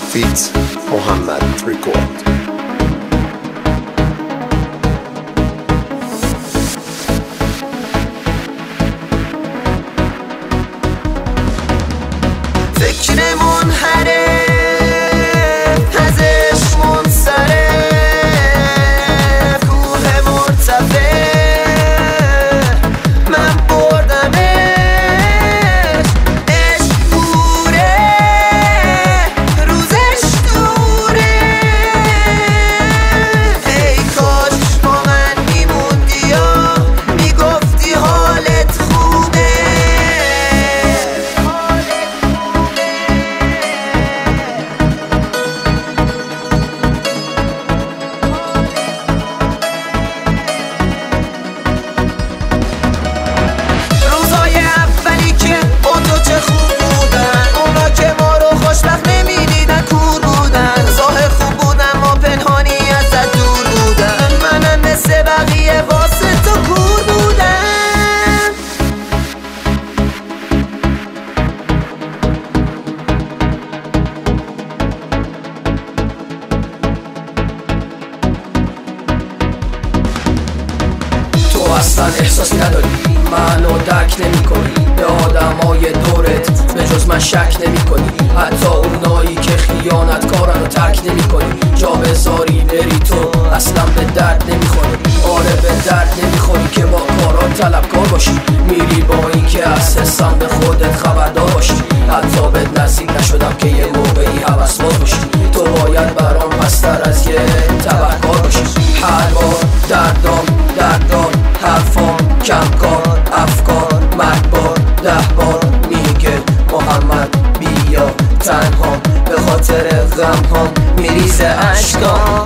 فیت محمد ریکورد. فکر منحرف ازش منصرف، کوه مرتفع من بردمش. عشق دوره روزش دوره، ای کاش با من میموندی یا میگفتی حالت خوبه. اصلا احساسی نداری، منو درک نمی کنی، به آدمای دورت به جز من شک نمی کنی، حتی اونایی که خیانت کارن رو ترک نمی کنی. جا بذاری بری تو اصلا به درد نمی خوری. آره به درد نمی خوری که با کارات طلبکار باشی، میری با این که از حسم به خودت خبردار باشی. حتی بهت نزدیک نشدم که یه موقعی حوض‌باز باشی. تو باید برام پستر از یه تبهکار باشی. هر بار دردام حرفام کم کار، افکار مرگبار 10 بار میگه محمد بیا تنها، به خاطر غم ها میریزه اشکام.